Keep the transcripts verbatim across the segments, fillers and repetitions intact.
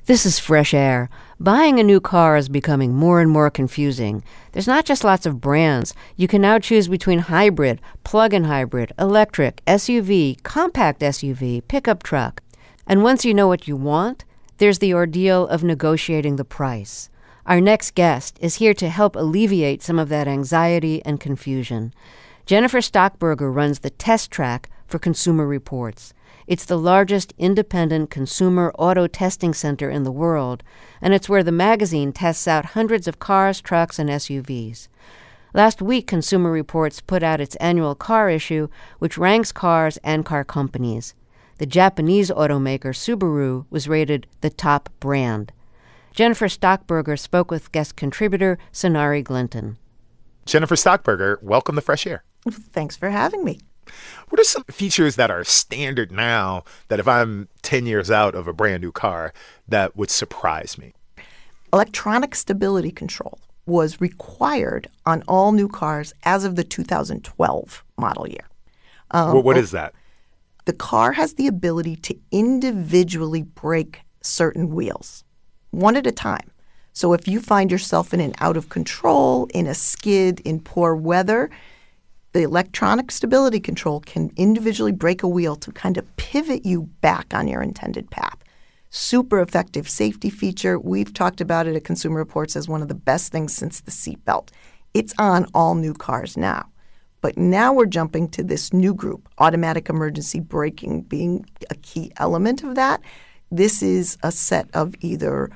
This is Fresh Air. Buying a new car is becoming more and more confusing. There's not just lots of brands. You can now choose between hybrid, plug-in hybrid, electric, S U V, compact S U V, pickup truck. And once you know what you want, there's the ordeal of negotiating the price. Our next guest is here to help alleviate some of that anxiety and confusion. Jennifer Stockberger runs the test track for Consumer Reports. It's the largest independent consumer auto testing center in the world, and it's where the magazine tests out hundreds of cars, trucks, and S U Vs. Last week, Consumer Reports put out its annual car issue, which ranks cars and car companies. The Japanese automaker Subaru was rated the top brand. Jennifer Stockberger spoke with guest contributor Sonari Glinton. Jennifer Stockberger, welcome to Fresh Air. Thanks for having me. What are some features that are standard now that if I'm ten years out of a brand new car, that would surprise me? Electronic stability control was required on all new cars as of the two thousand twelve model year. Um, well, what is that? The car has the ability to individually brake certain wheels, one at a time. So if you find yourself in an out of control, in a skid, in poor weather, the electronic stability control can individually brake a wheel to kind of pivot you back on your intended path. Super effective safety feature. We've talked about it at Consumer Reports as one of the best things since the seatbelt. It's on all new cars now. But now we're jumping to this new group, automatic emergency braking being a key element of that. This is a set of either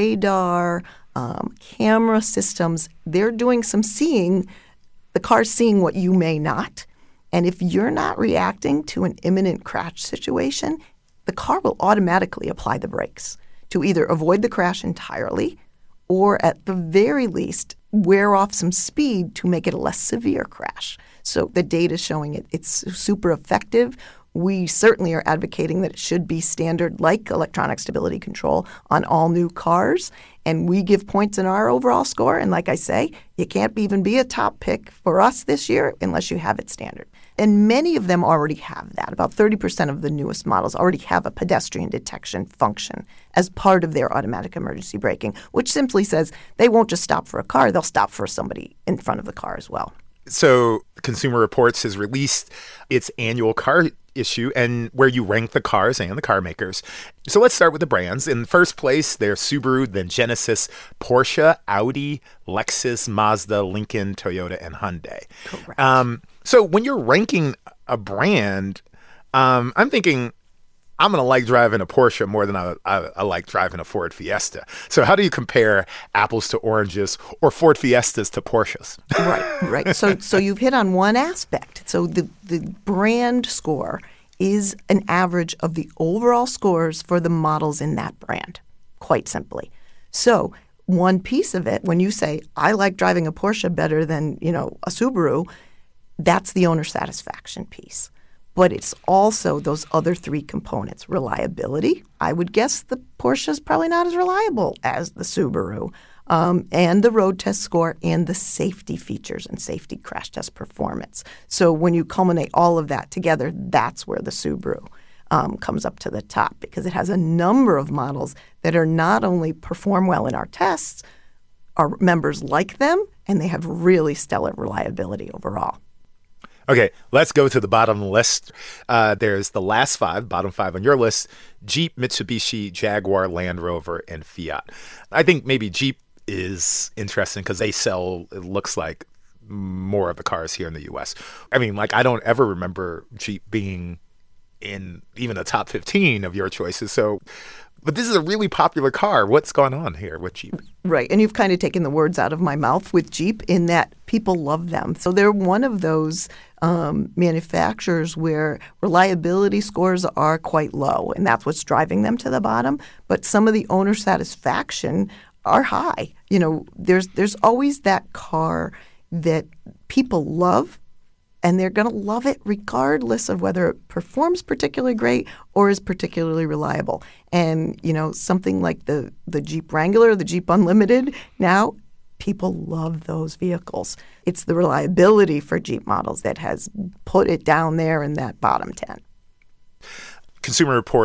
radar, um, camera systems. They're doing some seeing. The car's seeing what you may not. And if you're not reacting to an imminent crash situation, the car will automatically apply the brakes to either avoid the crash entirely or at the very least wear off some speed to make it a less severe crash. So the data is showing it. It's super effective. We certainly are advocating that it should be standard like electronic stability control on all new cars. And we give points in our overall score. And like I say, you can't even be a top pick for us this year unless you have it standard. And many of them already have that. About thirty percent of the newest models already have a pedestrian detection function as part of their automatic emergency braking, which simply says they won't just stop for a car, they'll stop for somebody in front of the car as well. So Consumer Reports has released its annual car issue and where you rank the cars and the car makers. So let's start with the brands. In first place, there's Subaru, then Genesis, Porsche, Audi, Lexus, Mazda, Lincoln, Toyota, and Hyundai. Correct. Um, so when you're ranking a brand, um, I'm thinking I'm going to like driving a Porsche more than I, I, I like driving a Ford Fiesta. So how do you compare apples to oranges or Ford Fiestas to Porsches? Right, right. So so you've hit on one aspect. So the, the brand score is an average of the overall scores for the models in that brand, quite simply. So one piece of it, when you say, I like driving a Porsche better than, you know, a Subaru, that's the owner satisfaction piece. But it's also those other three components. Reliability. I would guess the Porsche is probably not as reliable as the Subaru. Um, and the road test score and the safety features and safety crash test performance. So when you culminate all of that together, that's where the Subaru um, comes up to the top because it has a number of models that are not only perform well in our tests, our members like them, and they have really stellar reliability overall. Okay, let's go to the bottom of the list. Uh, there's the last five, bottom five on your list, Jeep, Mitsubishi, Jaguar, Land Rover, and Fiat. I think maybe Jeep is interesting because they sell, it looks like, more of the cars here in the U S. I mean, like, I don't ever remember Jeep being in even the top fifteen of your choices. So, but this is a really popular car. What's going on here with Jeep? Right. And you've kind of taken the words out of my mouth with Jeep in that people love them. So they're one of those um, manufacturers where reliability scores are quite low, and that's what's driving them to the bottom. But some of the owner satisfaction are high. You know, there's there's always that car that people love, and they're going to love it regardless of whether it performs particularly great or is particularly reliable. And, you know, something like the, the Jeep Wrangler, the Jeep Unlimited, now people love those vehicles. It's the reliability for Jeep models that has put it down there in that bottom ten. Consumer Reports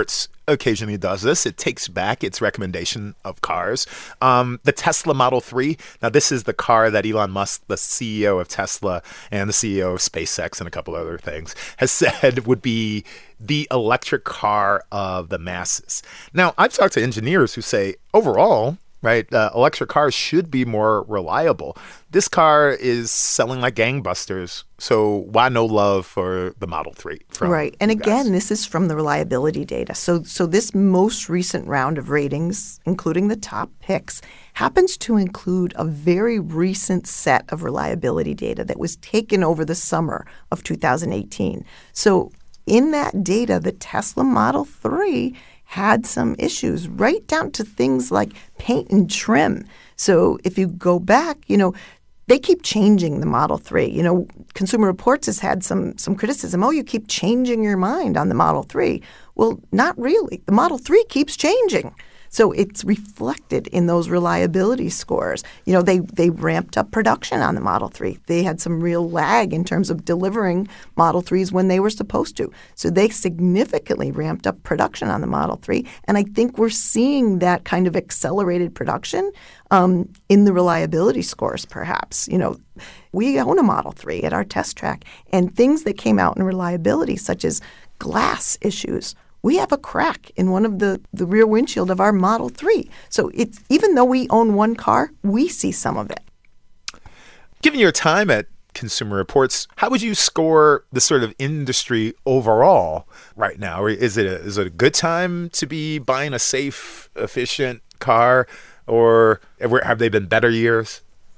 occasionally does this. It takes back its recommendation of cars. Um, the Tesla Model three, now this is the car that Elon Musk, the C E O of Tesla and the C E O of SpaceX and a couple other things, has said would be the electric car of the masses. Now, I've talked to engineers who say overall, right, uh, electric cars should be more reliable. This car is selling like gangbusters, so why no love for the Model three? From right. And you again, guys? this is from the reliability data. So, so this most recent round of ratings, including the top picks, happens to include a very recent set of reliability data that was taken over the summer of two thousand eighteen. So in that data, the Tesla Model three had some issues, right down to things like paint and trim. So if you go back, you know, they keep changing the Model three. You know, Consumer Reports has had some some criticism. Oh, you keep changing your mind on the Model three. Well, not really. The Model three keeps changing. So it's reflected in those reliability scores. You know, they, they ramped up production on the Model three. They had some real lag in terms of delivering Model threes when they were supposed to. So they significantly ramped up production on the Model three. And I think we're seeing that kind of accelerated production um, in the reliability scores, perhaps. You know, we own a Model three at our test track. And things that came out in reliability, such as glass issues, we have a crack in one of the, the rear windshield of our Model three. So it's even though we own one car, we see some of it. Given your time at Consumer Reports, how would you score the sort of industry overall right now? Is it a, is it a good time to be buying a safe, efficient car, or have they been better years?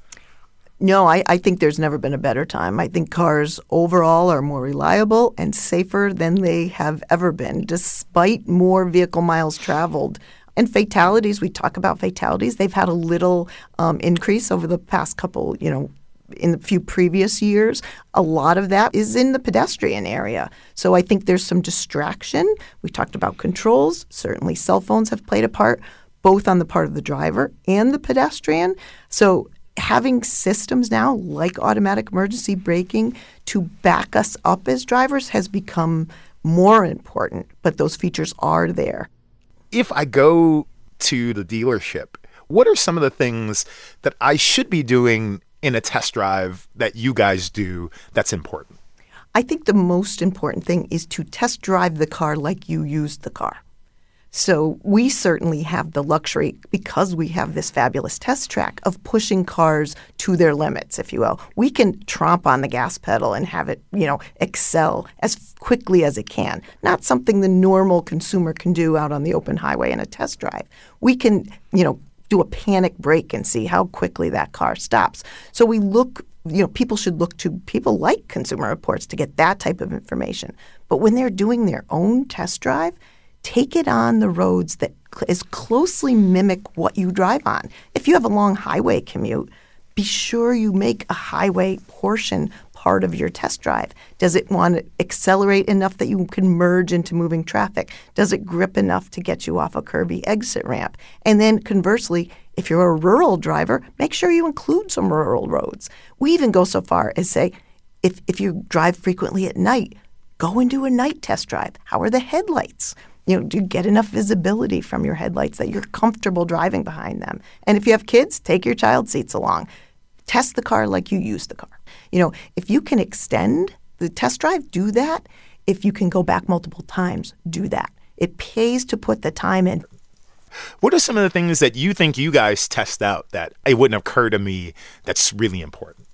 No, I, I think there's never been a better time. I think cars overall are more reliable and safer than they have ever been, despite more vehicle miles traveled. And fatalities, we talk about fatalities. They've had a little um, increase over the past couple, you know, in the few previous years. A lot of that is in the pedestrian area. So I think there's some distraction. We talked about controls. Certainly cell phones have played a part, both on the part of the driver and the pedestrian. So having systems now like automatic emergency braking to back us up as drivers has become more important, but those features are there. If I go to the dealership, what are some of the things that I should be doing in a test drive that you guys do that's important? I think the most important thing is to test drive the car like you used the car. So we certainly have the luxury, because we have this fabulous test track, of pushing cars to their limits, if you will. We can tromp on the gas pedal and have it, you know, excel as quickly as it can. Not something the normal consumer can do out on the open highway in a test drive. We can, you know, do a panic brake and see how quickly that car stops. So we look, you know, people should look to people like Consumer Reports to get that type of information. But when they're doing their own test drive, take it on the roads that cl- as closely mimic what you drive on. If you have a long highway commute, be sure you make a highway portion part of your test drive. Does it want to accelerate enough that you can merge into moving traffic? Does it grip enough to get you off a curvy exit ramp? And then conversely, if you're a rural driver, make sure you include some rural roads. We even go so far as say, if, if you drive frequently at night, go and do a night test drive. How are the headlights? You know, do you get enough visibility from your headlights that you're comfortable driving behind them? And if you have kids, take your child seats along. Test the car like you use the car. You know, if you can extend the test drive, do that. If you can go back multiple times, do that. It pays to put the time in. What are some of the things that you think you guys test out that it wouldn't occur to me that's really important?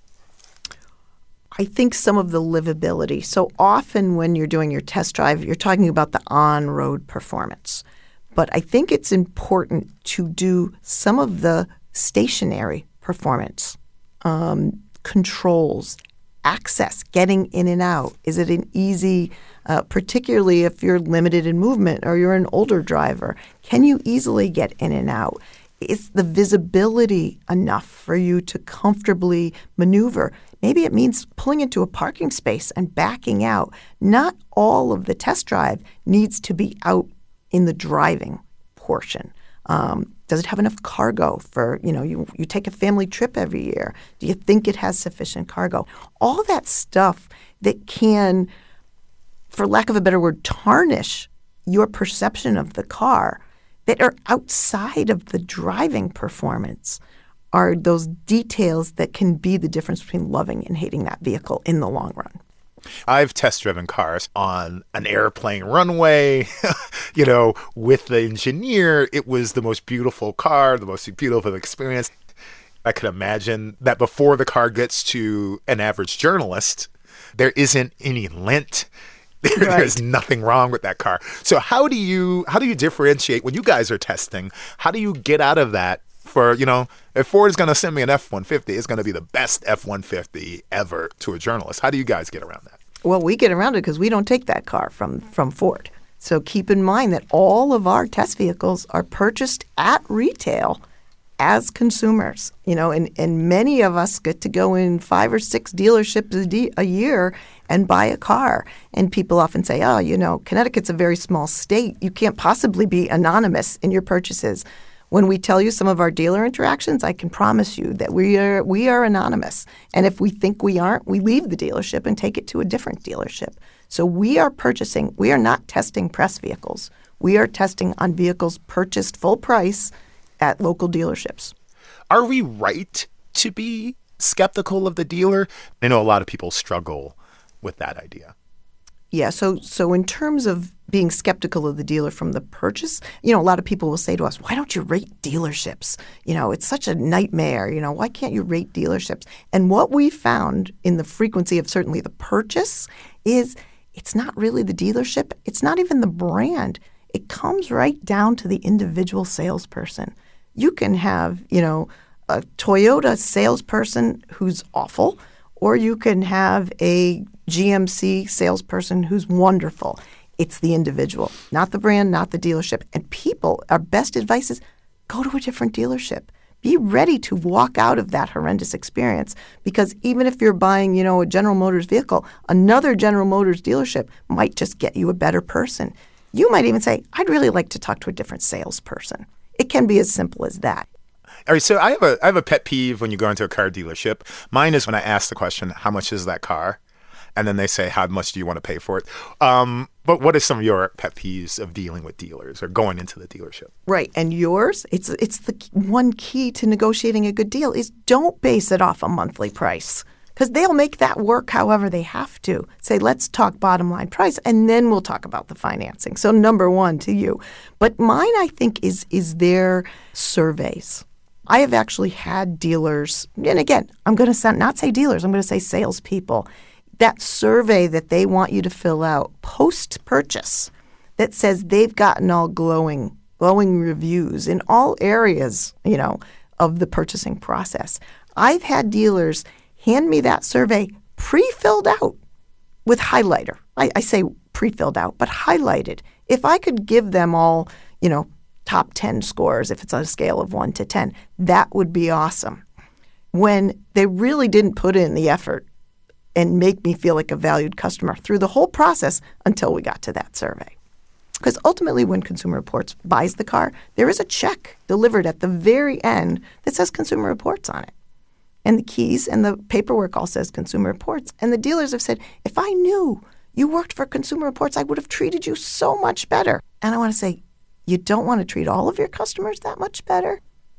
I think some of the livability. So often when you're doing your test drive, you're talking about the on-road performance. But I think it's important to do some of the stationary performance, um, controls, access, getting in and out. Is it an easy, uh, particularly if you're limited in movement or you're an older driver, can you easily get in and out? Is the visibility enough for you to comfortably maneuver? Maybe it means pulling into a parking space and backing out. Not all of the test drive needs to be out in the driving portion. Um, does it have enough cargo for, you know, you, you take a family trip every year? Do you think it has sufficient cargo? All that stuff that can, for lack of a better word, tarnish your perception of the car that are outside of the driving performance are those details that can be the difference between loving and hating that vehicle in the long run. I've test-driven cars on an airplane runway, you know, with the engineer. It was the most beautiful car, the most beautiful experience. I could imagine that before the car gets to an average journalist, there isn't any lint. There, Right. There's nothing wrong with that car. So how do you how do you differentiate when you guys are testing? How do you get out of that for, you know, if Ford is going to send me an F one fifty, it's going to be the best F one fifty ever to a journalist. How do you guys get around that? Well, we get around it because we don't take that car from, from Ford. So keep in mind that all of our test vehicles are purchased at retail as consumers, you know, and, and many of us get to go in five or six dealerships a, de- a year and buy a car. And people often say, oh, you know, Connecticut's a very small state. You can't possibly be anonymous in your purchases. When we tell you some of our dealer interactions, I can promise you that we are we are anonymous. And if we think we aren't, we leave the dealership and take it to a different dealership. So we are purchasing, we are not testing press vehicles. We are testing on vehicles purchased full price at local dealerships. Are we right to be skeptical of the dealer? I know a lot of people struggle with that idea. Yeah, so so in terms of being skeptical of the dealer from the purchase, you know, a lot of people will say to us, why don't you rate dealerships? You know, it's such a nightmare. You know, why can't you rate dealerships? And what we found in the frequency of certainly the purchase is it's not really the dealership. It's not even the brand. It comes right down to the individual salesperson. You can have, you know, a Toyota salesperson who's awful, or you can have a G M C salesperson who's wonderful. It's the individual, not the brand, not the dealership. And people, our best advice is go to a different dealership. Be ready to walk out of that horrendous experience, because even if you're buying, you know, a General Motors vehicle, another General Motors dealership might just get you a better person. You might even say, I'd really like to talk to a different salesperson. It can be as simple as that. All right, so I have a I have a pet peeve when you go into a car dealership. Mine is when I ask the question, how much is that car? And then they say, how much do you want to pay for it? Um, but what are some of your pet peeves of dealing with dealers or going into the dealership? Right. And yours, it's it's the one key to negotiating a good deal is don't base it off a monthly price, because they'll make that work however they have to. Say, let's talk bottom line price, and then we'll talk about the financing. So number one to you. But mine, I think, is is their surveys. I have actually had dealers, and again, I'm going to not say dealers, I'm going to say salespeople, that survey that they want you to fill out post-purchase that says they've gotten all glowing, glowing reviews in all areas, you know, of the purchasing process. I've had dealers hand me that survey pre-filled out with highlighter. I, I say pre-filled out, but highlighted. If I could give them all, you know, top ten scores, if it's on a scale of one to ten, that would be awesome. When they really didn't put in the effort and make me feel like a valued customer through the whole process until we got to that survey. Because ultimately when Consumer Reports buys the car, there is a check delivered at the very end that says Consumer Reports on it. And the keys and the paperwork all says Consumer Reports. And the dealers have said, if I knew you worked for Consumer Reports, I would have treated you so much better. And I want to say, you don't want to treat all of your customers that much better?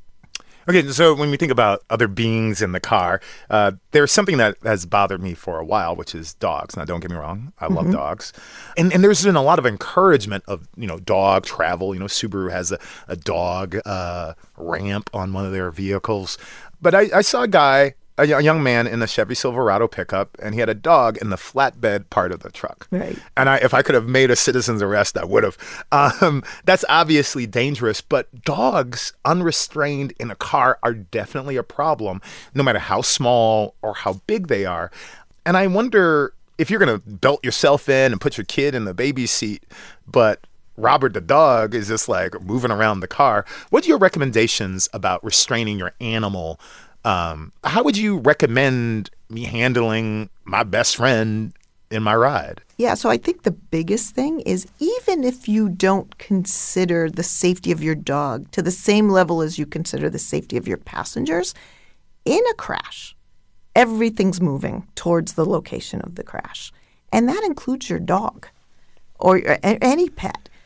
Okay, so when we think about other beings in the car, uh, there's something that has bothered me for a while, which is dogs. Now, don't get me wrong, I love mm-hmm. dogs. And and there's been a lot of encouragement of, you know, dog travel. You know, Subaru has a, a dog uh, ramp on one of their vehicles. But I, I saw a guy, a young man in a Chevy Silverado pickup, and he had a dog in the flatbed part of the truck. Right. And I, if I could have made a citizen's arrest, I would have. Um, that's obviously dangerous, but dogs unrestrained in a car are definitely a problem, no matter how small or how big they are. And I wonder if you're going to belt yourself in and put your kid in the baby seat, but Robert the dog is just like moving around the car. What are your recommendations about restraining your animal? Um, how would you recommend me handling my best friend in my ride? Yeah, so I think the biggest thing is even if you don't consider the safety of your dog to the same level as you consider the safety of your passengers, in a crash, everything's moving towards the location of the crash. And that includes your dog or any pet.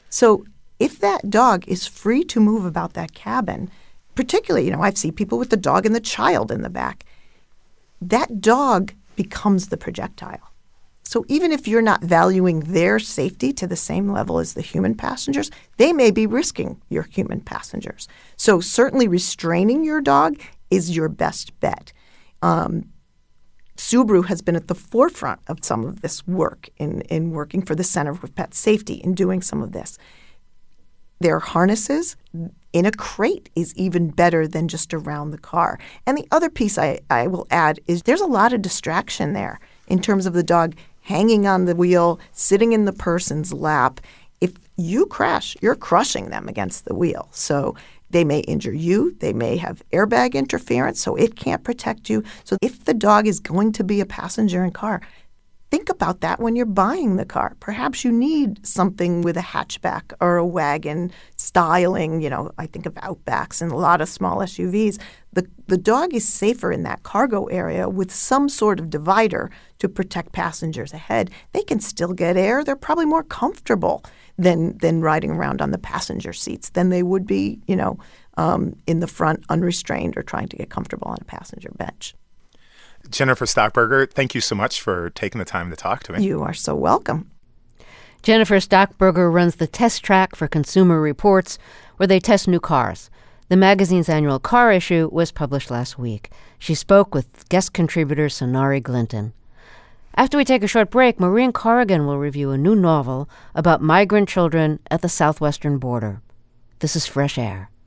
So if that dog is free to move about that cabin, particularly, you know, I've seen people with the dog and the child in the back, that dog becomes the projectile. So even if you're not valuing their safety to the same level as the human passengers, they may be risking your human passengers. So certainly restraining your dog is your best bet. Um, Subaru has been at the forefront of some of this work in, in working for the Center for Pet Safety in doing some of this. Their harnesses in a crate is even better than just around the car. And the other piece I, I will add is there's a lot of distraction there in terms of the dog hanging on the wheel, sitting in the person's lap. If you crash, you're crushing them against the wheel. So they may injure you. They may have airbag interference, so it can't protect you. So if the dog is going to be a passenger in car, think about that when you're buying the car. Perhaps you need something with a hatchback or a wagon styling. You know, I think of Outbacks and a lot of small S U Vs. The, the dog is safer in that cargo area with some sort of divider to protect passengers ahead. They can still get air. They're probably more comfortable than than riding around on the passenger seats than they would be, you know, um, in the front unrestrained or trying to get comfortable on a passenger bench. Jennifer Stockberger, thank you so much for taking the time to talk to me. You are so welcome. Jennifer Stockberger runs the Test Track for Consumer Reports, where they test new cars. The magazine's annual car issue was published last week. She spoke with guest contributor Sonari Glinton. After we take a short break, Maureen Corrigan will review a new novel about migrant children at the southwestern border. This is Fresh Air.